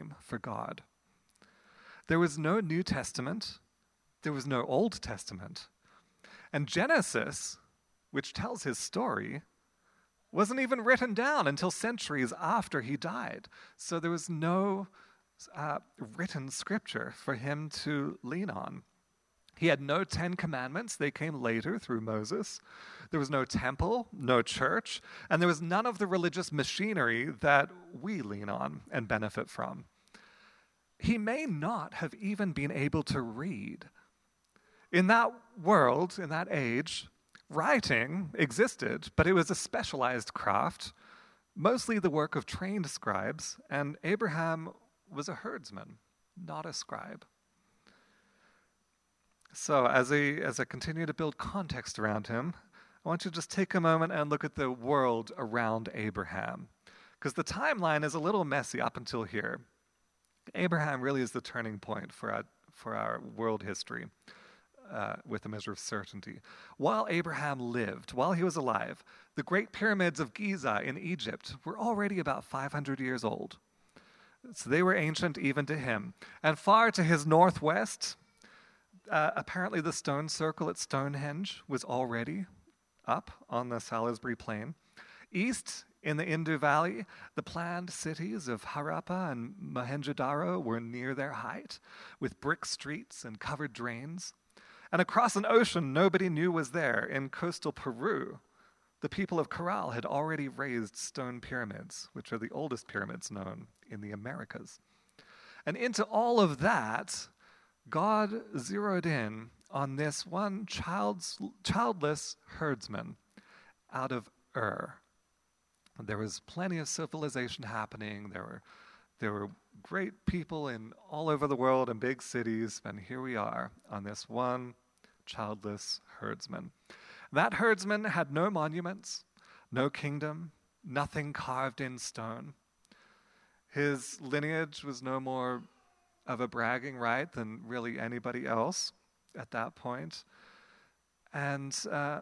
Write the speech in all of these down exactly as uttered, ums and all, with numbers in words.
name for God. There was no New Testament. There was no Old Testament. And Genesis, which tells his story, wasn't even written down until centuries after he died. So there was no uh, written scripture for him to lean on. He had no Ten Commandments. They came later through Moses. There was no temple, no church, and there was none of the religious machinery that we lean on and benefit from. He may not have even been able to read. In that world, in that age, writing existed, but it was a specialized craft, mostly the work of trained scribes, and Abraham was a herdsman, not a scribe. So as I, as I continue to build context around him, I want you to just take a moment and look at the world around Abraham, because the timeline is a little messy up until here. Abraham really is the turning point for our, for our world history. Uh, with a measure of certainty. While Abraham lived, while he was alive, the Great Pyramids of Giza in Egypt were already about five hundred years old. So they were ancient even to him. And far to his northwest, uh, apparently the stone circle at Stonehenge was already up on the Salisbury Plain. East, in the Indus Valley, the planned cities of Harappa and Mohenjo-daro were near their height, with brick streets and covered drains. And across an ocean nobody knew was there, in coastal Peru, the people of Caral had already raised stone pyramids, which are the oldest pyramids known in the Americas. And into all of that, God zeroed in on this one child's, childless herdsman out of Ur. There was plenty of civilization happening. There were, there were great people in all over the world in big cities, and here we are on this one childless herdsman. That herdsman had no monuments, no kingdom, nothing carved in stone. His lineage was no more of a bragging right than really anybody else at that point. And uh,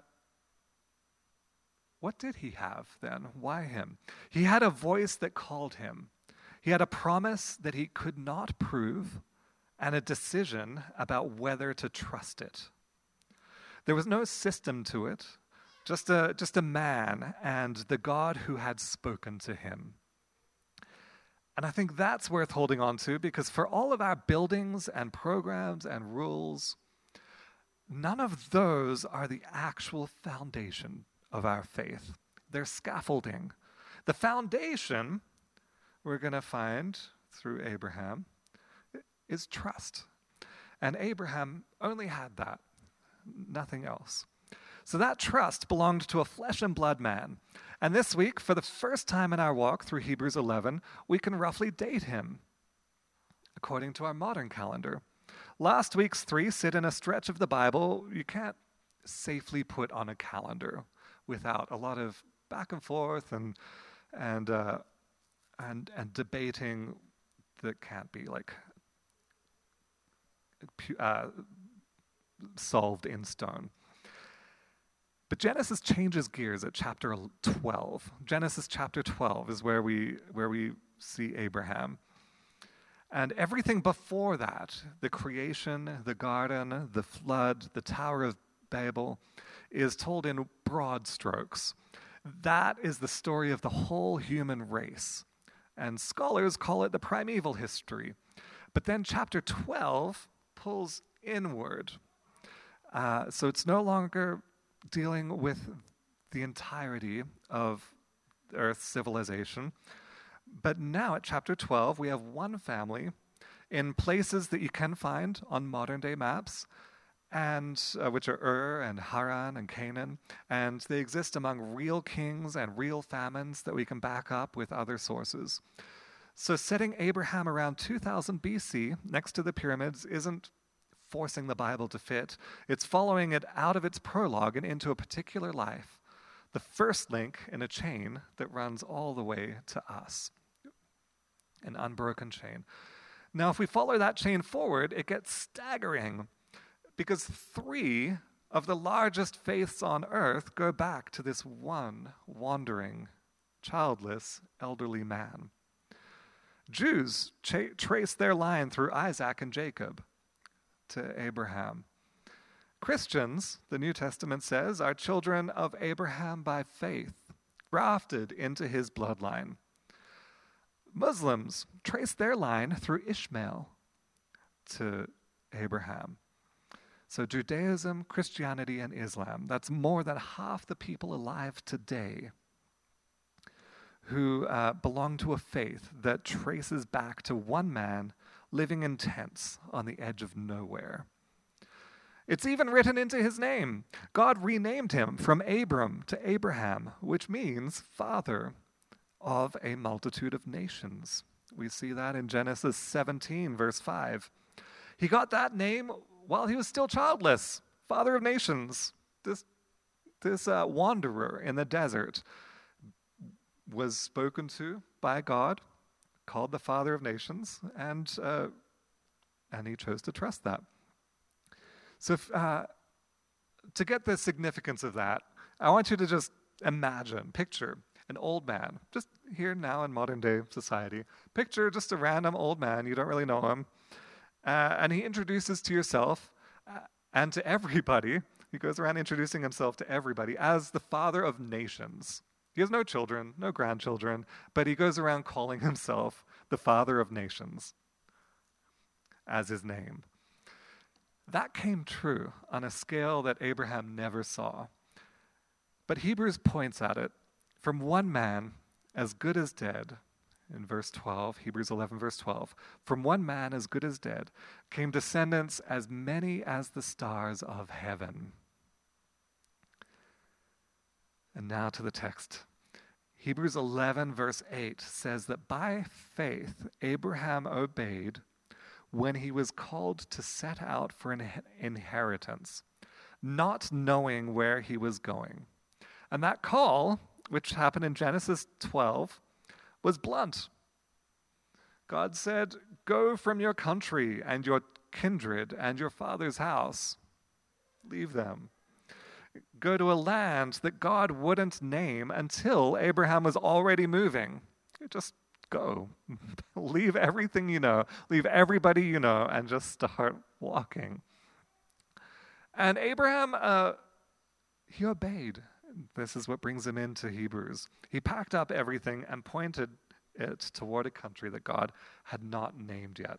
what did he have then? Why him? He had a voice that called him. He had a promise that he could not prove and a decision about whether to trust it. There was no system to it, just a, just a man and the God who had spoken to him. And I think that's worth holding on to, because for all of our buildings and programs and rules, none of those are the actual foundation of our faith. They're scaffolding. The foundation, we're going to find through Abraham, is trust. And Abraham only had that, nothing else. So that trust belonged to a flesh and blood man. And this week, for the first time in our walk through Hebrews eleven, we can roughly date him according to our modern calendar. Last week's three sit in a stretch of the Bible you can't safely put on a calendar without a lot of back and forth and and uh, and and debating that can't be like uh, solved in stone. But Genesis changes gears at chapter twelve. Genesis chapter twelve is where we where we see Abraham. And everything before that, the creation, the garden, the flood, the Tower of Babel, is told in broad strokes. That is the story of the whole human race. And scholars call it the primeval history. But then chapter twelve pulls inward. Uh, so it's no longer dealing with the entirety of Earth's civilization. But now at chapter twelve, we have one family in places that you can find on modern-day maps, and uh, which are Ur and Haran and Canaan, and they exist among real kings and real famines that we can back up with other sources. So setting Abraham around two thousand B C next to the pyramids isn't forcing the Bible to fit. It's following it out of its prologue and into a particular life, the first link in a chain that runs all the way to us, an unbroken chain. Now, if we follow that chain forward, it gets staggering, because three of the largest faiths on earth go back to this one wandering, childless, elderly man. Jews cha- trace their line through Isaac and Jacob to Abraham. Christians, the New Testament says, are children of Abraham by faith, grafted into his bloodline. Muslims trace their line through Ishmael to Abraham. So Judaism, Christianity, and Islam, that's more than half the people alive today who uh, belong to a faith that traces back to one man living in tents on the edge of nowhere. It's even written into his name. God renamed him from Abram to Abraham, which means father of a multitude of nations. We see that in Genesis seventeen, verse five. He got that name while he was still childless, father of nations. This, this uh, wanderer in the desert was spoken to by God, called the father of nations, and uh, and he chose to trust that. So if, uh, to get the significance of that, I want you to just imagine, picture an old man, just here now in modern day society. Picture just a random old man, you don't really know him, uh, and he introduces to yourself uh, and to everybody, he goes around introducing himself to everybody as the father of nations. He has no children, no grandchildren, but he goes around calling himself the father of nations as his name. That came true on a scale that Abraham never saw. But Hebrews points at it from one man as good as dead. In verse twelve, Hebrews eleven, verse twelve, from one man as good as dead came descendants as many as the stars of heaven. And now to the text. Hebrews eleven, verse eight says that by faith Abraham obeyed when he was called to set out for an inheritance, not knowing where he was going. And that call, which happened in Genesis twelve, was blunt. God said, go from your country and your kindred and your father's house. Leave them. Go to a land that God wouldn't name until Abraham was already moving. Just go. Leave everything you know. Leave everybody you know and just start walking. And Abraham, uh, he obeyed. This is what brings him into Hebrews. He packed up everything and pointed it toward a country that God had not named yet.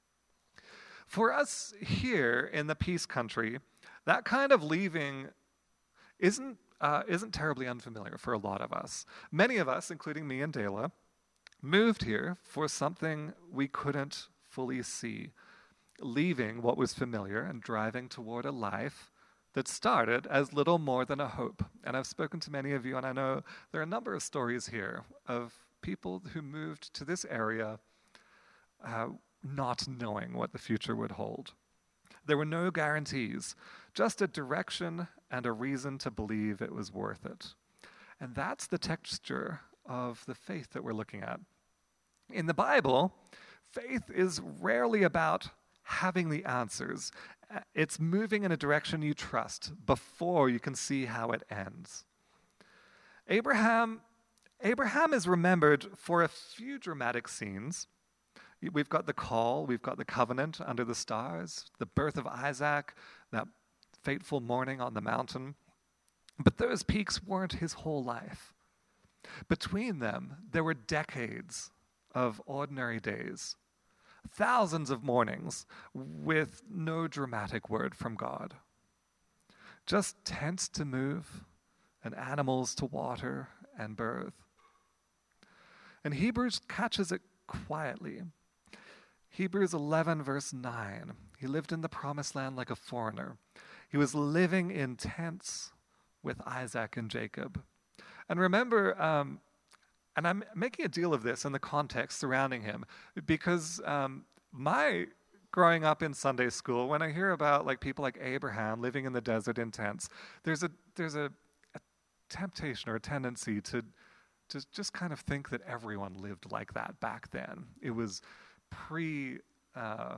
For us here in the peace country, that kind of leaving isn't uh, isn't terribly unfamiliar for a lot of us. Many of us, including me and Dela, moved here for something we couldn't fully see, leaving what was familiar and driving toward a life that started as little more than a hope. And I've spoken to many of you, and I know there are a number of stories here of people who moved to this area uh, not knowing what the future would hold. There were no guarantees, just a direction and a reason to believe it was worth it. And that's the texture of the faith that we're looking at. In the Bible, faith is rarely about having the answers. It's moving in a direction you trust before you can see how it ends. Abraham, Abraham is remembered for a few dramatic scenes. We've got the call, we've got the covenant under the stars, the birth of Isaac, that fateful morning on the mountain. But those peaks weren't his whole life. Between them, there were decades of ordinary days, thousands of mornings with no dramatic word from God. Just tents to move and animals to water and birth. And Hebrews catches it quietly. Hebrews eleven, verse nine. He lived in the promised land like a foreigner. He was living in tents with Isaac and Jacob. And remember, um, and I'm making a deal of this in the context surrounding him, because um, my growing up in Sunday school, when I hear about like people like Abraham living in the desert in tents, there's a there's a, a temptation or a tendency to to just kind of think that everyone lived like that back then. It was pre uh,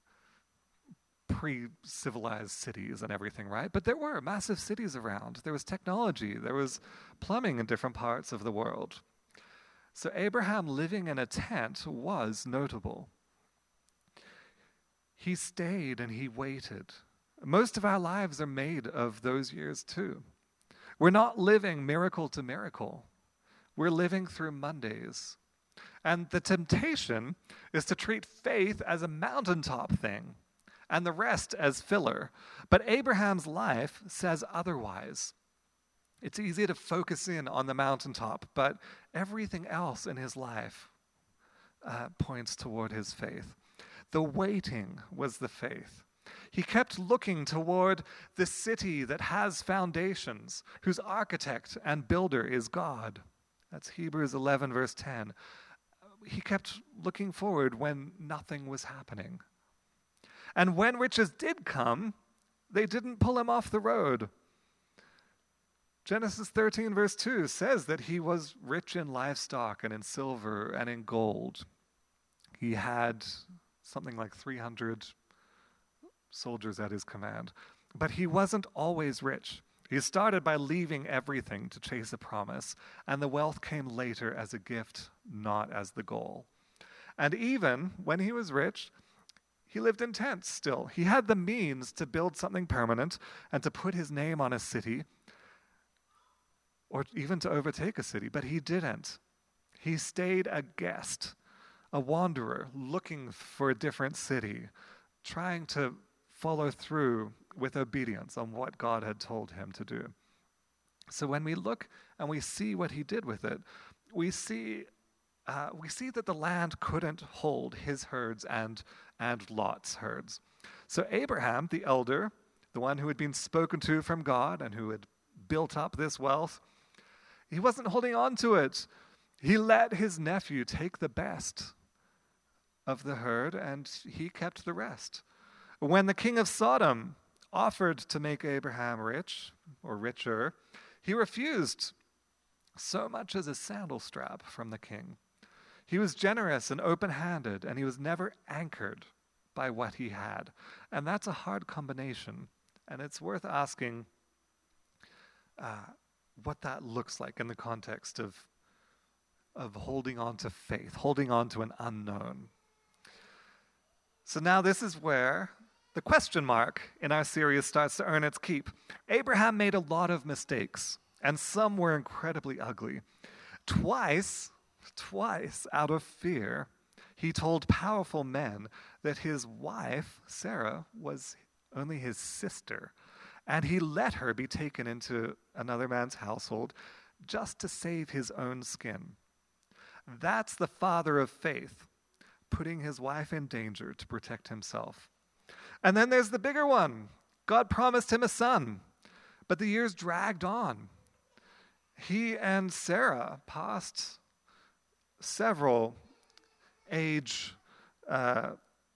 pre-civilized cities and everything, right? But there were massive cities around. There was technology. There was plumbing in different parts of the world. So Abraham living in a tent was notable. He stayed and he waited. Most of our lives are made of those years too. We're not living miracle to miracle. We're living through Mondays. And the temptation is to treat faith as a mountaintop thing and the rest as filler. But Abraham's life says otherwise. It's easy to focus in on the mountaintop, but everything else in his life uh, points toward his faith. The waiting was the faith. He kept looking toward the city that has foundations, whose architect and builder is God. That's Hebrews eleven, verse ten. He kept looking forward when nothing was happening. And when riches did come, they didn't pull him off the road. Genesis thirteen, verse two says that he was rich in livestock and in silver and in gold. He had something like three hundred soldiers at his command. But he wasn't always rich. He started by leaving everything to chase a promise, and the wealth came later as a gift, not as the goal. And even when he was rich, he lived in tents still. He had the means to build something permanent and to put his name on a city, or even to overtake a city, but he didn't. He stayed a guest, a wanderer, looking for a different city, trying to follow through with obedience on what God had told him to do. So when we look and we see what he did with it, we see uh, we see that the land couldn't hold his herds and, and Lot's herds. So Abraham, the elder, the one who had been spoken to from God and who had built up this wealth, he wasn't holding on to it. He let his nephew take the best of the herd, and he kept the rest. When the king of Sodom offered to make Abraham rich, or richer, he refused so much as a sandal strap from the king. He was generous and open-handed, and he was never anchored by what he had. And that's a hard combination, and it's worth asking uh, what that looks like in the context of, of holding on to faith, holding on to an unknown. So now this is where the question mark in our series starts to earn its keep. Abraham made a lot of mistakes, and some were incredibly ugly. Twice, twice out of fear, he told powerful men that his wife, Sarah, was only his sister, and he let her be taken into another man's household just to save his own skin. That's the father of faith, putting his wife in danger to protect himself. And then there's the bigger one. God promised him a son, but the years dragged on. He and Sarah passed several age, uh,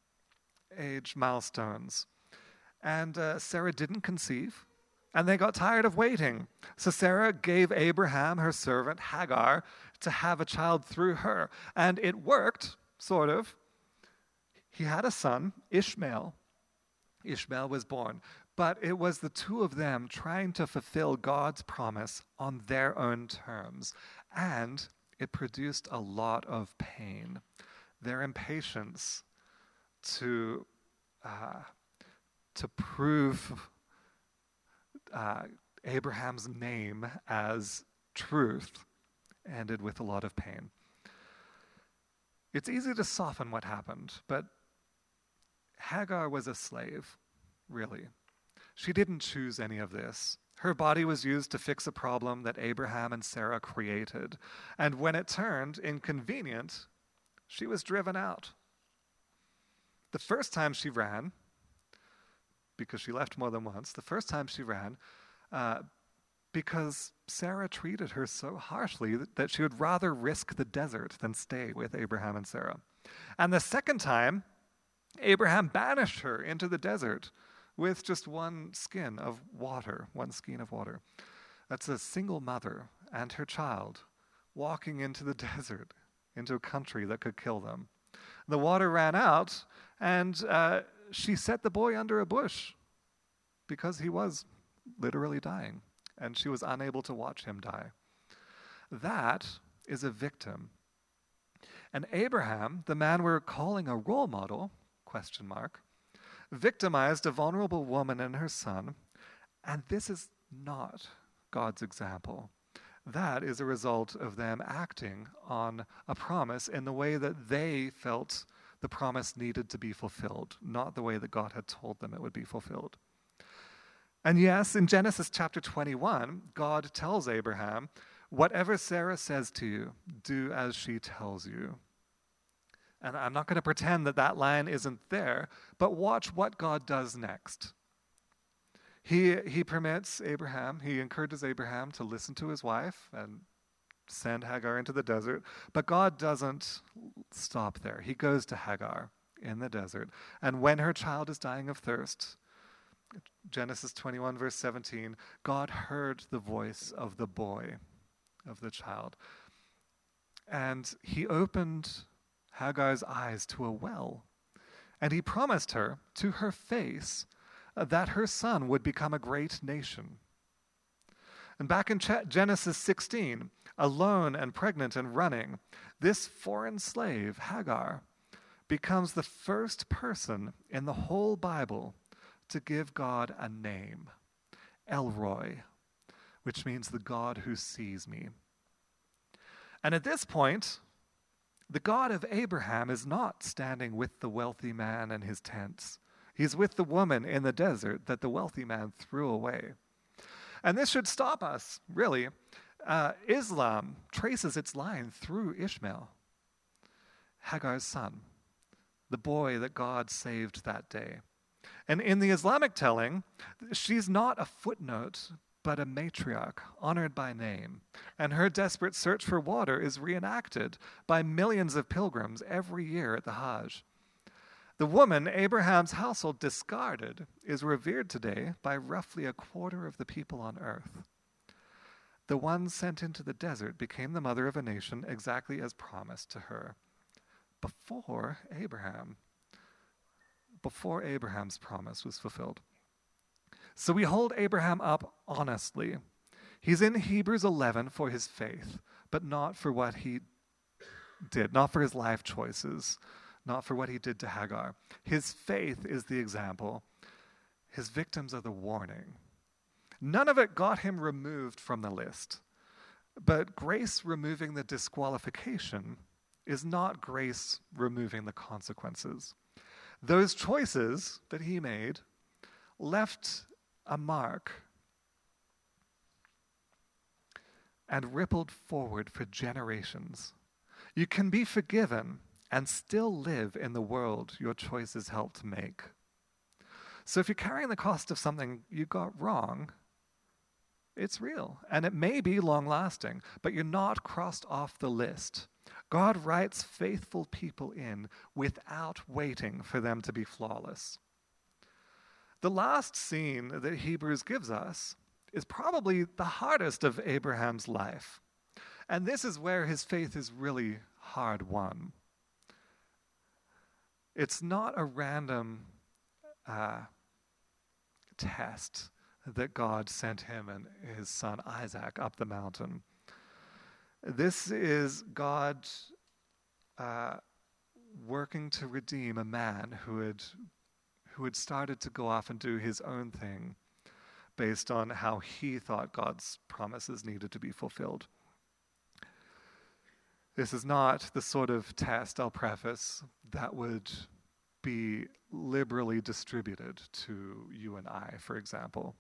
age milestones. And uh, Sarah didn't conceive, and they got tired of waiting. So Sarah gave Abraham her servant Hagar to have a child through her. And it worked, sort of. He had a son, Ishmael. Ishmael was born. But it was the two of them trying to fulfill God's promise on their own terms. And it produced a lot of pain. Their impatience to, uh, to prove uh, Abraham's name as truth ended with a lot of pain. It's easy to soften what happened, but Hagar was a slave, really. She didn't choose any of this. Her body was used to fix a problem that Abraham and Sarah created. And when it turned inconvenient, she was driven out. The first time she ran, because she left more than once, the first time she ran, uh, because Sarah treated her so harshly that she would rather risk the desert than stay with Abraham and Sarah. And the second time, Abraham banished her into the desert with just one skin of water, one skein of water. That's a single mother and her child walking into the desert, into a country that could kill them. The water ran out, and uh, she set the boy under a bush because he was literally dying, and she was unable to watch him die. That is a victim And Abraham, the man we're calling a role model, question mark, victimized a vulnerable woman and her son, and this is not God's example. That is a result of them acting on a promise in the way that they felt the promise needed to be fulfilled, not the way that God had told them it would be fulfilled. And yes, in Genesis chapter twenty-one, God tells Abraham, whatever Sarah says to you, do as she tells you. And I'm not going to pretend that that line isn't there, but watch what God does next. He, he permits Abraham, he encourages Abraham to listen to his wife and send Hagar into the desert. But God doesn't stop there. He goes to Hagar in the desert. And when her child is dying of thirst, Genesis twenty-one, verse seventeen, God heard the voice of the boy, of the child. And he opened Hagar's eyes to a well. And he promised her to her face that her son would become a great nation. And back in Genesis sixteen, alone and pregnant and running, this foreign slave, Hagar, becomes the first person in the whole Bible to give God a name, El Roi, which means the God who sees me. And at this point, the God of Abraham is not standing with the wealthy man and his tents. He's with the woman in the desert that the wealthy man threw away. And this should stop us, really. Uh, Islam traces its line through Ishmael, Hagar's son, the boy that God saved that day. And in the Islamic telling, she's not a footnote, but a matriarch, honored by name. And her desperate search for water is reenacted by millions of pilgrims every year at the Hajj. The woman Abraham's household discarded is revered today by roughly a quarter of the people on earth. The one sent into the desert became the mother of a nation exactly as promised to her before Abraham, before Abraham's promise was fulfilled. So we hold Abraham up honestly. He's in Hebrews eleven for his faith, but not for what he did, not for his life choices, not for what he did to Hagar. His faith is the example. His victims are the warning. None of it got him removed from the list. But grace removing the disqualification is not grace removing the consequences. Those choices that he made left a mark and rippled forward for generations. You can be forgiven and still live in the world your choices helped make. So if you're carrying the cost of something you got wrong, it's real, and it may be long-lasting, but you're not crossed off the list. God writes faithful people in without waiting for them to be flawless. The last scene that Hebrews gives us is probably the hardest of Abraham's life, and this is where his faith is really hard won. It's not a random uh, test that God sent him and his son Isaac up the mountain. This is God uh, working to redeem a man who had who had started to go off and do his own thing based on how he thought God's promises needed to be fulfilled. This is not the sort of test, I'll preface, that would be liberally distributed to you and I, for example.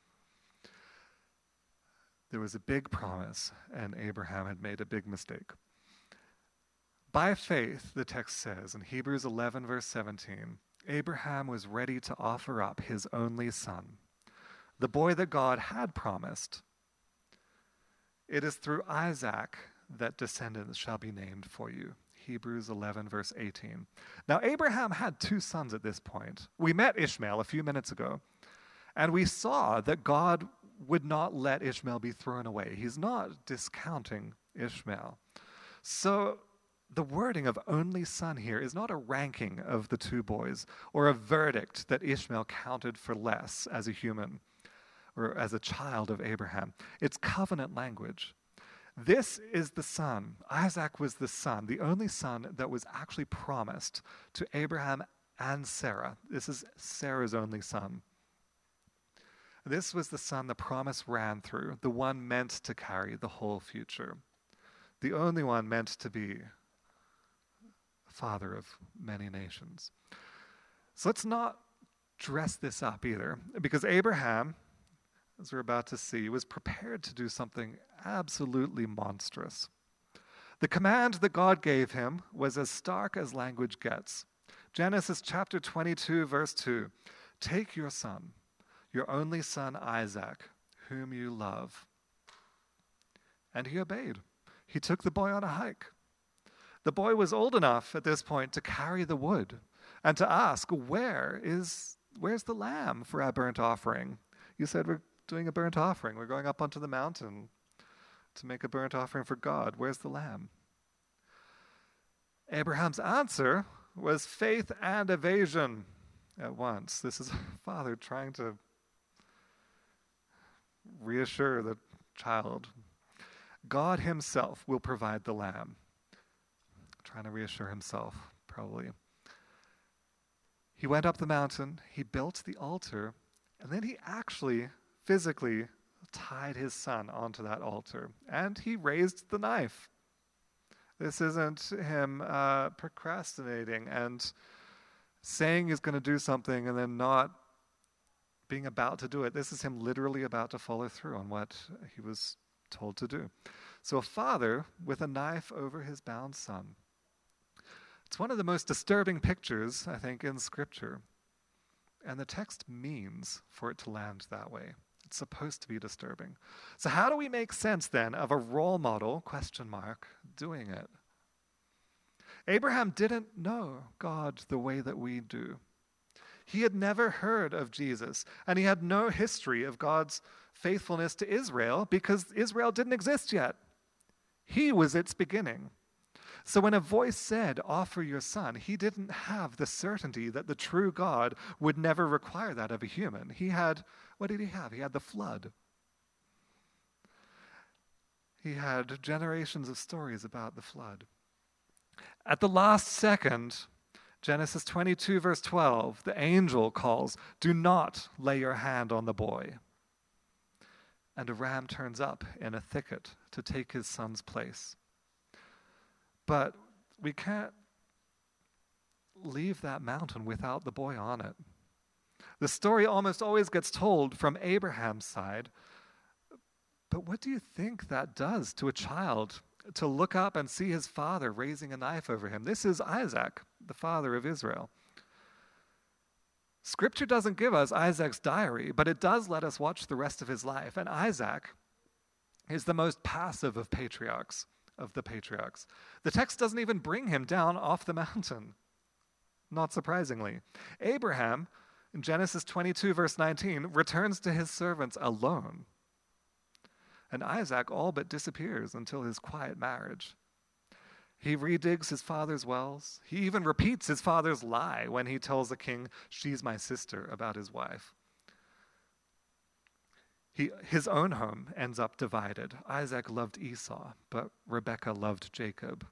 There was a big promise, and Abraham had made a big mistake. By faith, the text says in Hebrews eleven, verse seventeen, Abraham was ready to offer up his only son, the boy that God had promised. It is through Isaac that descendants shall be named for you. Hebrews eleven, verse eighteen. Now, Abraham had two sons at this point. We met Ishmael a few minutes ago, and we saw that God would not let Ishmael be thrown away. He's not discounting Ishmael. So the wording of only son here is not a ranking of the two boys or a verdict that Ishmael counted for less as a human or as a child of Abraham. It's covenant language. This is the son. Isaac was the son, the only son that was actually promised to Abraham and Sarah. This is Sarah's only son. This was the son the promise ran through, the one meant to carry the whole future, the only one meant to be father of many nations. So let's not dress this up either, because Abraham, as we're about to see, was prepared to do something absolutely monstrous. The command that God gave him was as stark as language gets. Genesis chapter twenty-two, verse two, "Take your son, your only son Isaac, whom you love." And he obeyed. He took the boy on a hike. The boy was old enough at this point to carry the wood and to ask, where is, where's the lamb for our burnt offering? You said we're doing a burnt offering. We're going up onto the mountain to make a burnt offering for God. Where's the lamb? Abraham's answer was faith and evasion at once. This is a father trying to reassure the child. God himself will provide the lamb. Trying to reassure himself, probably. He went up the mountain, he built the altar, and then he actually physically tied his son onto that altar, and he raised the knife. This isn't him uh, procrastinating and saying he's going to do something and then not being about to do it. This is him literally about to follow through on what he was told to do. So a father with a knife over his bound son. It's one of the most disturbing pictures, I think, in Scripture. And the text means for it to land that way. It's supposed to be disturbing. So how do we make sense then of a role model, question mark, doing it? Abraham didn't know God the way that we do. He had never heard of Jesus, and he had no history of God's faithfulness to Israel because Israel didn't exist yet. He was its beginning. So when a voice said, offer your son, he didn't have the certainty that the true God would never require that of a human. He had, what did he have? He had the flood. He had generations of stories about the flood. At the last second, Genesis twenty-two, verse twelve, the angel calls, do not lay your hand on the boy. And a ram turns up in a thicket to take his son's place. But we can't leave that mountain without the boy on it. The story almost always gets told from Abraham's side. But what do you think that does to a child to look up and see his father raising a knife over him? This is Isaac, the father of Israel. Scripture doesn't give us Isaac's diary, but it does let us watch the rest of his life. And Isaac is the most passive of patriarchs. of the patriarchs. The text doesn't even bring him down off the mountain, not surprisingly. Abraham, in Genesis twenty-two, verse nineteen, returns to his servants alone. And Isaac all but disappears until his quiet marriage. He redigs his father's wells. He even repeats his father's lie when he tells the king, she's my sister, about his wife. He, his own home ends up divided. Isaac loved Esau, but Rebekah loved Jacob.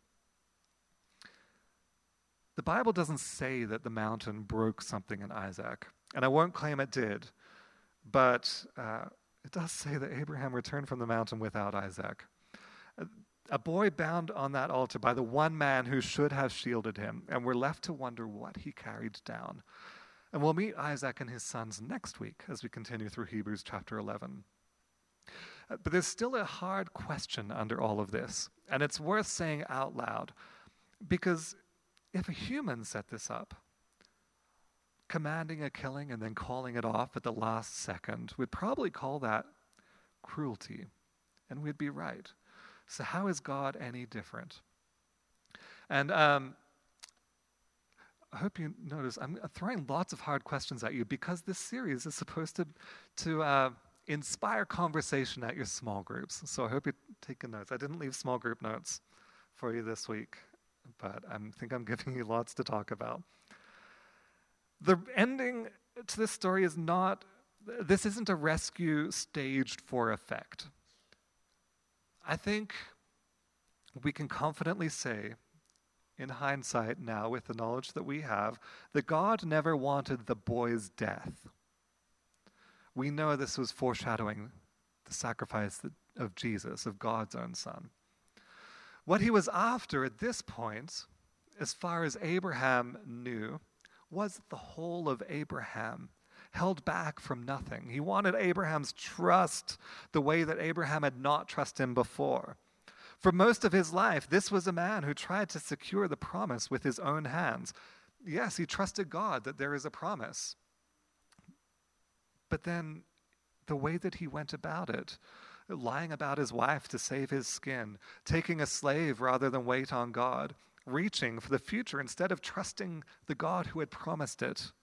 The Bible doesn't say that the mountain broke something in Isaac, and I won't claim it did, but uh, it does say that Abraham returned from the mountain without Isaac. A, a boy bound on that altar by the one man who should have shielded him, and we're left to wonder what he carried down. And we'll meet Isaac and his sons next week as we continue through Hebrews chapter eleven. Uh, but there's still a hard question under all of this, and it's worth saying out loud, because if a human set this up, commanding a killing and then calling it off at the last second, we'd probably call that cruelty, and we'd be right. So how is God any different? And um, I hope you notice I'm throwing lots of hard questions at you because this series is supposed to, to uh, inspire conversation at your small groups. So I hope you're taking notes. I didn't leave small group notes for you this week, but I think I'm giving you lots to talk about. The ending to this story is not, this isn't a rescue staged for effect. I think we can confidently say, in hindsight now, with the knowledge that we have, that God never wanted the boy's death. We know this was foreshadowing the sacrifice of Jesus, of God's own son. What he was after at this point, as far as Abraham knew, was the whole of Abraham, held back from nothing. He wanted Abraham's trust the way that Abraham had not trusted him before. For most of his life, this was a man who tried to secure the promise with his own hands. Yes, he trusted God that there is a promise. But then the way that he went about it, lying about his wife to save his skin, taking a slave rather than wait on God, reaching for the future instead of trusting the God who had promised it.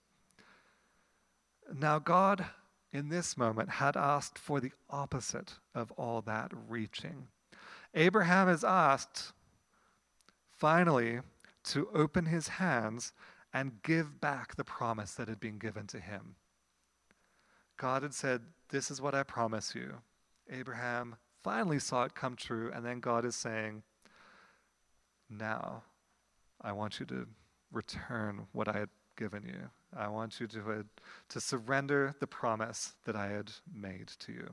Now God, in this moment, had asked for the opposite of all that reaching. Abraham is asked, finally, to open his hands and give back the promise that had been given to him. God had said, this is what I promise you. Abraham finally saw it come true, and then God is saying, now I want you to return what I had given you. I want you to, uh, to surrender the promise that I had made to you.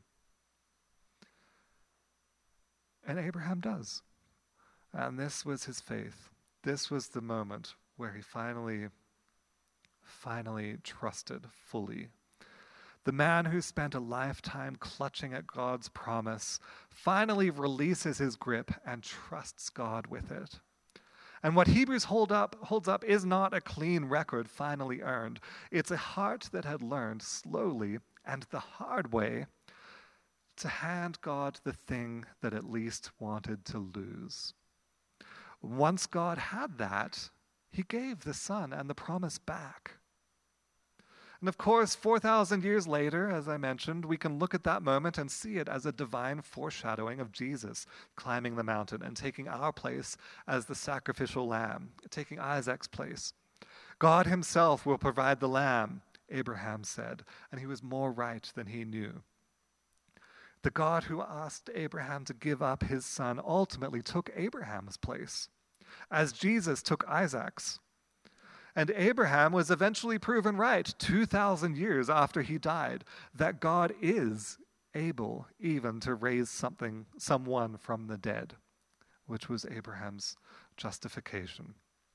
And Abraham does. And this was his faith. This was the moment where he finally, finally trusted fully. The man who spent a lifetime clutching at God's promise finally releases his grip and trusts God with it. And what Hebrews hold up, holds up is not a clean record finally earned. It's a heart that had learned slowly and the hard way to hand God the thing that it least wanted to lose. Once God had that, he gave the son and the promise back. And of course, four thousand years later, as I mentioned, we can look at that moment and see it as a divine foreshadowing of Jesus climbing the mountain and taking our place as the sacrificial lamb, taking Isaac's place. God himself will provide the lamb, Abraham said, and he was more right than he knew. The God who asked Abraham to give up his son ultimately took Abraham's place, as Jesus took Isaac's. And Abraham was eventually proven right two thousand years after he died, that God is able even to raise something, someone from the dead, which was Abraham's justification.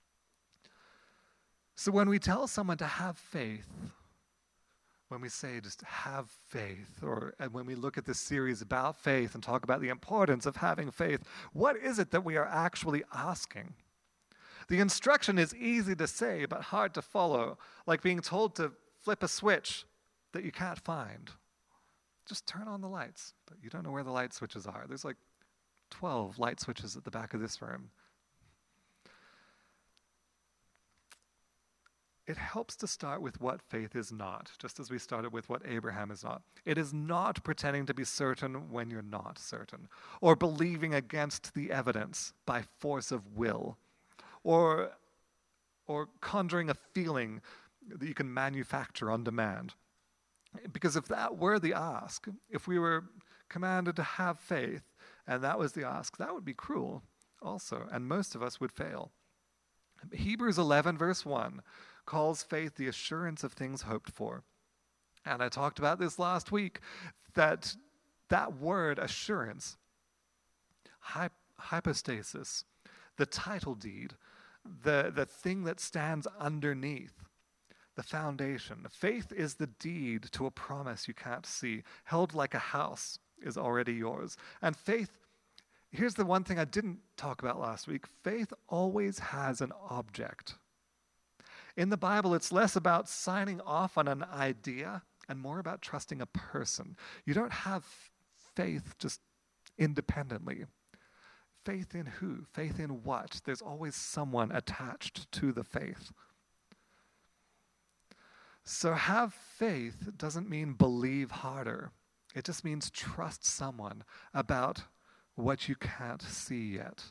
So when we tell someone to have faith, when we say just have faith, or and when we look at this series about faith and talk about the importance of having faith, what is it that we are actually asking? The instruction is easy to say, but hard to follow, like being told to flip a switch that you can't find. Just turn on the lights, but you don't know where the light switches are. There's like twelve light switches at the back of this room. It helps to start with what faith is not, just as we started with what Abraham is not. It is not pretending to be certain when you're not certain, or believing against the evidence by force of will, or, or conjuring a feeling that you can manufacture on demand. Because if that were the ask, if we were commanded to have faith, and that was the ask, that would be cruel also, and most of us would fail. Hebrews eleven verse one calls faith the assurance of things hoped for. And I talked about this last week, that that word assurance, hyp- hypostasis, the title deed, the, the thing that stands underneath, the foundation. Faith is the deed to a promise you can't see, held like a house is already yours. And faith, here's the one thing I didn't talk about last week, faith always has an object. In the Bible, it's less about signing off on an idea and more about trusting a person. You don't have faith just independently. Faith in who? Faith in what? There's always someone attached to the faith. So have faith doesn't mean believe harder. It just means trust someone about what you can't see yet.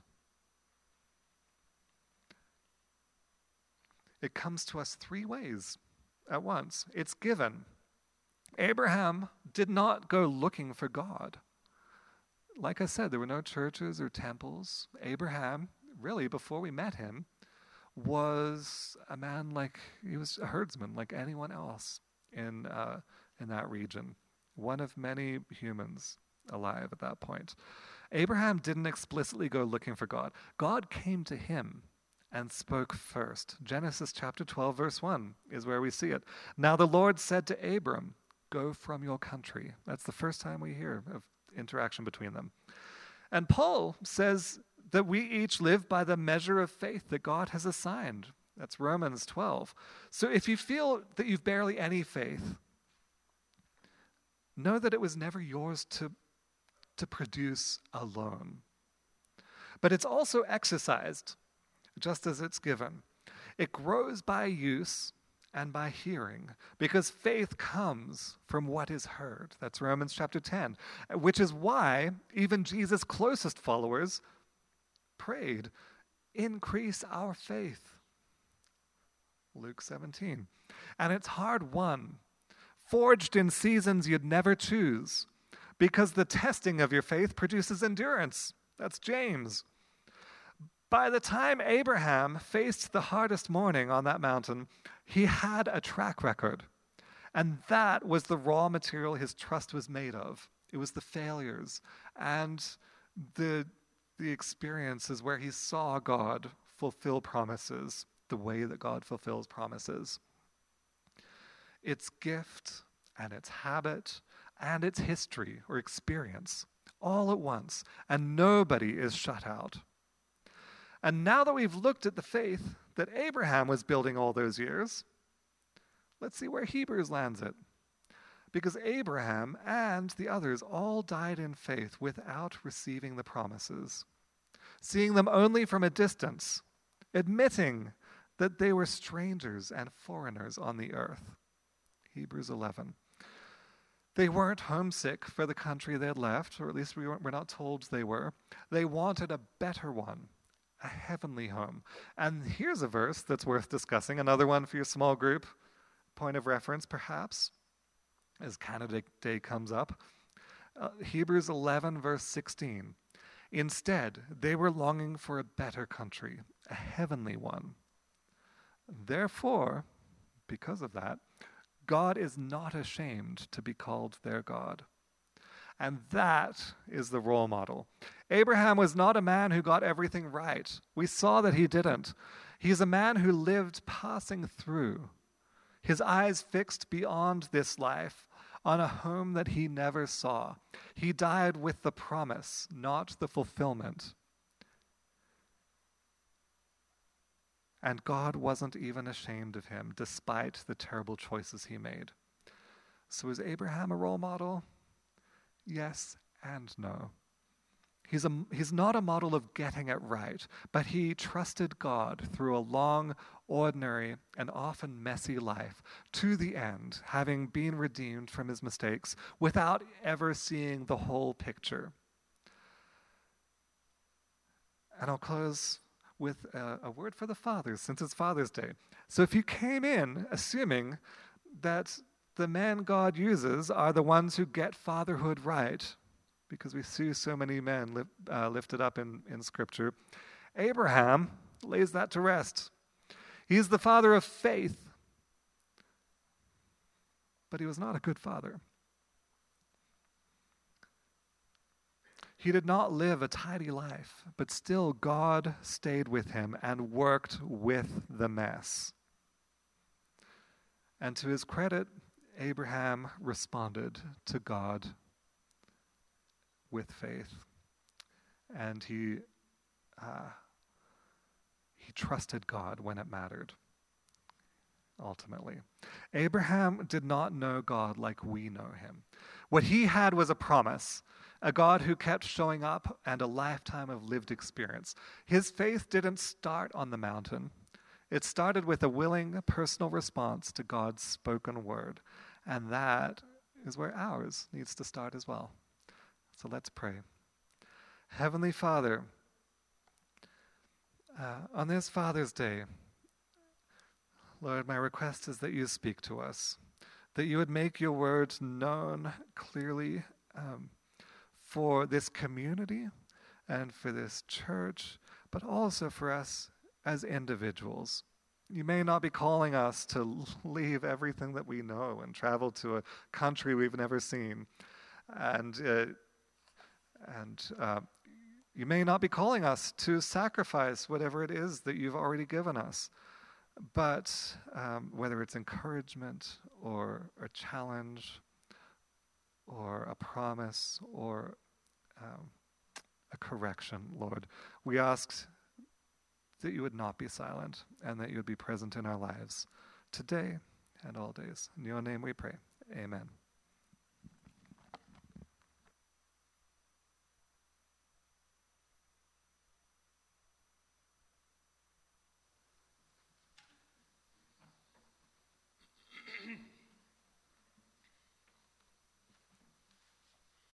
It comes to us three ways at once. It's given. Abraham did not go looking for God. like I said, there were no churches or temples. Abraham, really, before we met him, was a man like, he was a herdsman like anyone else in uh, in that region. One of many humans alive at that point. Abraham didn't explicitly go looking for God. God came to him and spoke first. Genesis chapter twelve, verse one is where we see it. Now the Lord said to Abram, go from your country. That's the first time we hear of interaction between them. And Paul says that we each live by the measure of faith that God has assigned. That's Romans twelve. So if you feel that you've barely any faith, know that it was never yours to, to produce alone. But it's also exercised, just as it's given. It grows by use and by hearing, because faith comes from what is heard. That's Romans chapter ten, which is why even Jesus' closest followers prayed, increase our faith. Luke seventeen. And it's hard won, forged in seasons you'd never choose, because the testing of your faith produces endurance. That's James. By the time Abraham faced the hardest morning on that mountain, he had a track record. And that was the raw material his trust was made of. It was the failures and the, the experiences where he saw God fulfill promises the way that God fulfills promises. Its gift and its habit and its history or experience all at once, and nobody is shut out. And now that we've looked at the faith that Abraham was building all those years, let's see where Hebrews lands it. Because Abraham and the others all died in faith without receiving the promises, seeing them only from a distance, admitting that they were strangers and foreigners on the earth. Hebrews eleven. They weren't homesick for the country they had left, or at least we weren't, we're not told they were. They wanted a better one, a heavenly home. And here's a verse that's worth discussing, another one for your small group, point of reference perhaps, as Canada Day comes up. Uh, Hebrews eleven, verse sixteen. Instead, they were longing for a better country, a heavenly one. Therefore, because of that, God is not ashamed to be called their God. And that is the role model. Abraham was not a man who got everything right. We saw that he didn't. He's a man who lived passing through, his eyes fixed beyond this life on a home that he never saw. He died with the promise, not the fulfillment. And God wasn't even ashamed of him, despite the terrible choices he made. So is Abraham a role model? Yes and no. He's, a, he's not a model of getting it right, but he trusted God through a long, ordinary, and often messy life to the end, having been redeemed from his mistakes without ever seeing the whole picture. And I'll close with a, a word for the fathers, since it's Father's Day. So if you came in assuming that the men God uses are the ones who get fatherhood right, because we see so many men li- uh, lifted up in, in Scripture, Abraham lays that to rest. He's the father of faith, but he was not a good father. He did not live a tidy life, but still God stayed with him and worked with the mess. And to his credit, Abraham responded to God with faith. And he, uh, he trusted God when it mattered, ultimately. Abraham did not know God like we know him. What he had was a promise, a God who kept showing up, and a lifetime of lived experience. His faith didn't start on the mountain. It started with a willing personal response to God's spoken word. And that is where ours needs to start as well. So let's pray. Heavenly Father, uh, on this Father's Day, Lord, my request is that you speak to us, that you would make your words known clearly, um, for this community and for this church, but also for us as individuals. You may not be calling us to leave everything that we know and travel to a country we've never seen. And, uh, and uh, you may not be calling us to sacrifice whatever it is that you've already given us. But um, whether it's encouragement or a challenge or a promise or um, a correction, Lord, we ask that you would not be silent and that you would be present in our lives today and all days. In your name we pray. Amen.